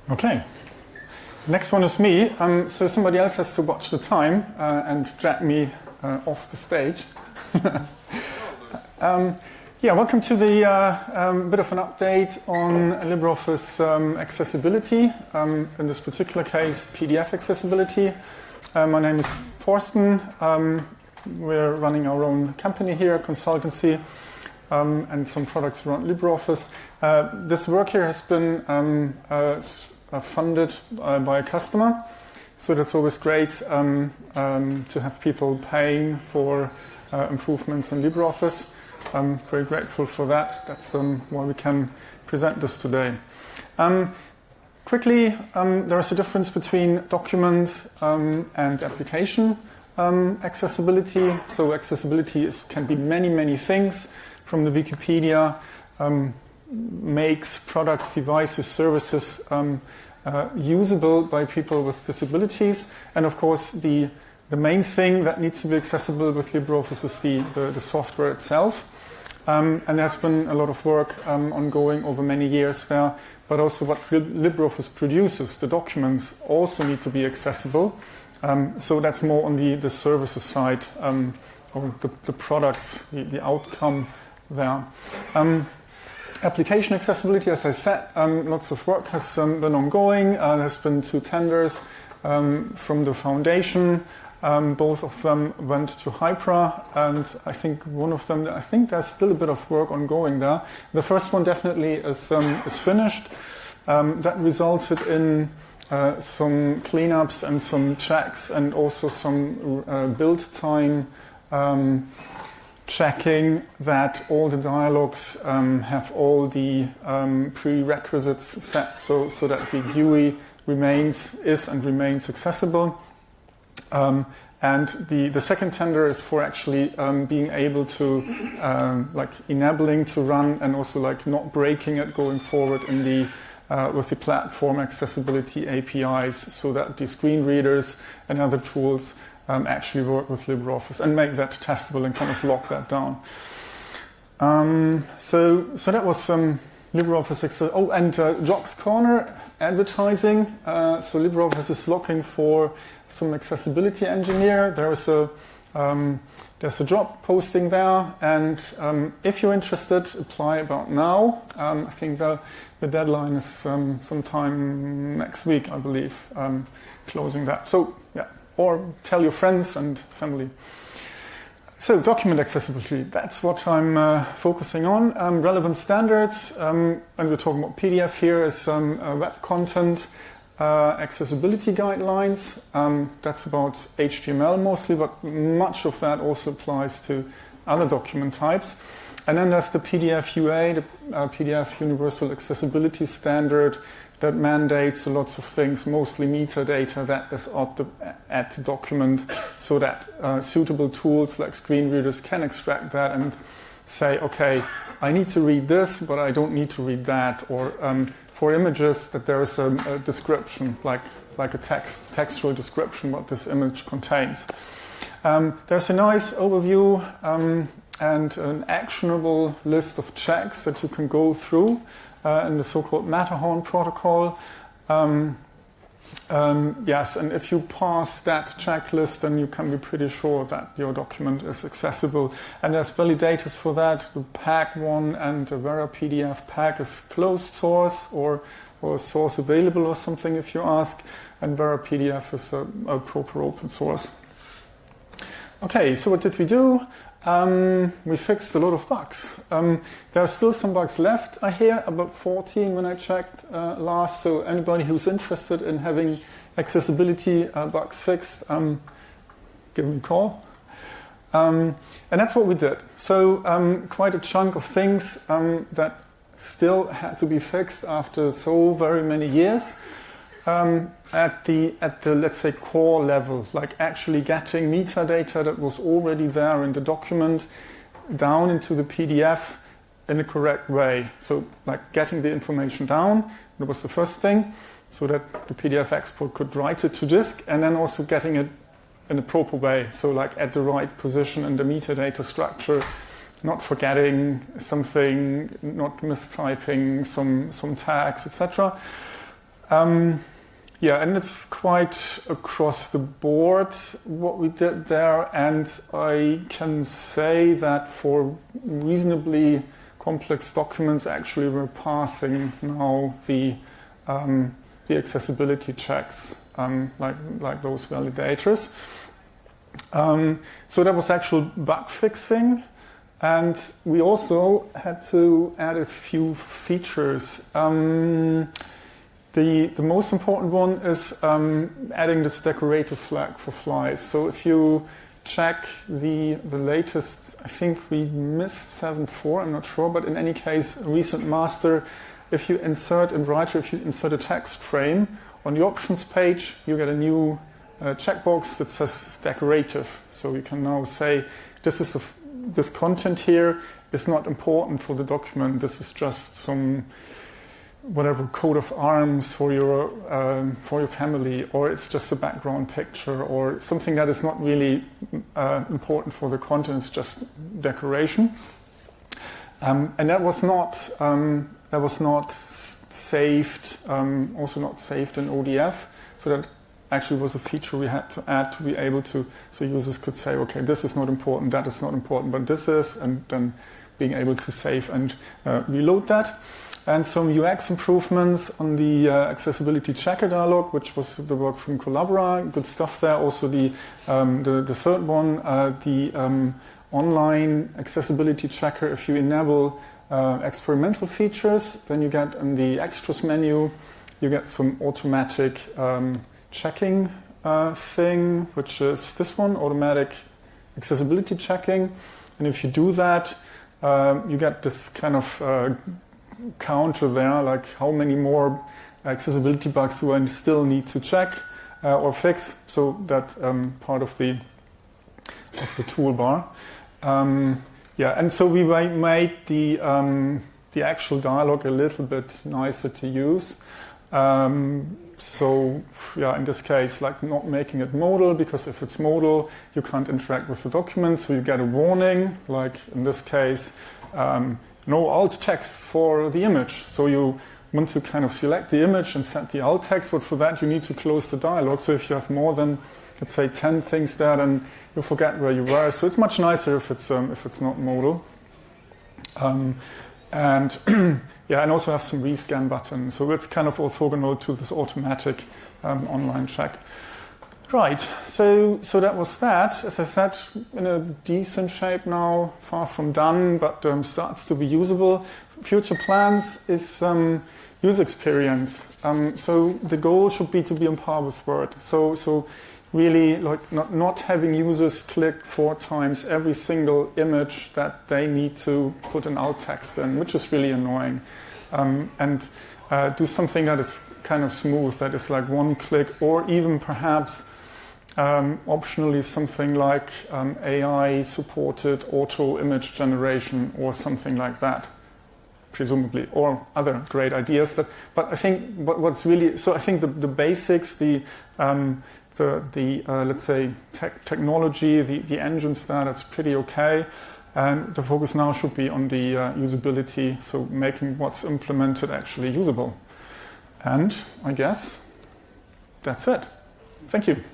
Okay. Next one is me. So somebody else has to watch the time and drag me off the stage. Welcome to the bit of an update on LibreOffice accessibility. In this particular case, PDF accessibility. My name is Thorsten. We're running our own company here, consultancy, and some products around LibreOffice. This work here has been funded by a customer, so that's always great to have people paying for improvements in LibreOffice. I'm very grateful for that. That's why we can present this today. Quickly, there is a difference between document and application accessibility. So accessibility can be many, many things. From the Wikipedia, makes products, devices, services usable by people with disabilities. And of course, the main thing that needs to be accessible with LibreOffice is the software itself. And there's been a lot of work ongoing over many years there, but also what LibreOffice produces, the documents, also need to be accessible. So that's more on the services side, or the products, the outcome there. Application accessibility, as I said, lots of work has been ongoing. There's been 2 tenders from the foundation. Both of them went to Hypra, and I think one of them, I think there's still a bit of work ongoing there. The first one definitely is finished. That resulted in some cleanups and some checks, and also some build time checking that all the dialogues have all the prerequisites set, so that the GUI remains accessible. And the second tender is for actually being able to enabling to run, and also not breaking it going forward in the with the platform accessibility APIs, so that the screen readers and other tools actually work with LibreOffice and make that testable and kind of lock that down. So that was LibreOffice. Oh, and Jobs Corner advertising. So LibreOffice is looking for some accessibility engineer. There's a job posting there, and if you're interested, apply about now. I think the deadline is sometime next week, I believe, closing that. So yeah, or tell your friends and family. So document accessibility, that's what I'm focusing on. Relevant standards, and we're talking about PDF here, is web content accessibility guidelines. That's about HTML mostly, but much of that also applies to other document types. And then there's the PDF UA, the PDF Universal Accessibility Standard, that mandates lots of things, mostly metadata that is at the document, so that suitable tools like screen readers can extract that and say, okay, I need to read this, but I don't need to read that. Or for images, that there is a description, like a textual description, what this image contains. There's a nice overview and an actionable list of checks that you can go through in the so-called Matterhorn protocol. Yes, and if you pass that checklist, then you can be pretty sure that your document is accessible. And there's validators for that. The PAG one and the Vera PDF PAG is closed source, or source available or something if you ask. And Vera PDF is a proper open source. Okay, so what did we do? We fixed a lot of bugs. There are still some bugs left, I hear, about 14 when I checked last. So anybody who's interested in having accessibility bugs fixed, give me a call. And that's what we did. So quite a chunk of things that still had to be fixed after so very many years. At the let's say core level, like actually getting metadata that was already there in the document down into the PDF in the correct way. So like getting the information down, that was the first thing, so that the PDF export could write it to disk, and then also getting it in a proper way, so like at the right position in the metadata structure, not forgetting something, not mistyping some tags, etc. Yeah, and it's quite across the board what we did there, and I can say that for reasonably complex documents, actually we're passing now the accessibility checks, like those validators. So that was actual bug fixing, and we also had to add a few features. The most important one is adding this decorative flag for flies. So if you check the latest, I think we missed 7.4, I'm not sure, but in any case, a recent master, if you insert in Writer, if you insert a text frame, on the options page, you get a new checkbox that says decorative. So you can now say, this content here is not important for the document, this is just some whatever coat of arms for your family, or it's just a background picture, or something that is not really important for the content. It's just decoration, and that was not saved. Also not saved in ODF. So that actually was a feature we had to add to be able to, so users could say, okay, this is not important, that is not important, but this is, and then being able to save and reload that. And some UX improvements on the accessibility checker dialog, which was the work from Collabora. Good stuff there. Also the third one, the online accessibility checker. If you enable experimental features, then you get in the extras menu, you get some automatic checking thing, which is this one, automatic accessibility checking. And if you do that, you get this kind of counter there, like how many more accessibility bugs do I still need to check or fix. So that part of the toolbar. Yeah, and so we made the actual dialog a little bit nicer to use. So yeah, in this case, like not making it modal, because if it's modal, you can't interact with the document. So you get a warning, like in this case, no alt text for the image. So you want to kind of select the image and set the alt text, but for that you need to close the dialog. So if you have more than, let's say, 10 things there, then you forget where you were. So it's much nicer if it's not modal. And yeah, and also have some rescan button. So it's kind of orthogonal to this automatic online check. Right, so that was that. As I said, in a decent shape now, far from done, but starts to be usable. Future plans is user experience. So the goal should be to be on par with Word. So really, like not having users click 4 times every single image that they need to put an alt text in, which is really annoying. And do something that is kind of smooth, that is like one click, or even perhaps optionally something like AI-supported auto image generation or something like that, presumably, or other great ideas. But I think what's really, so I think the basics, the let's say technology, the engines there, that's pretty okay. And the focus now should be on the usability, so making what's implemented actually usable. And I guess that's it. Thank you.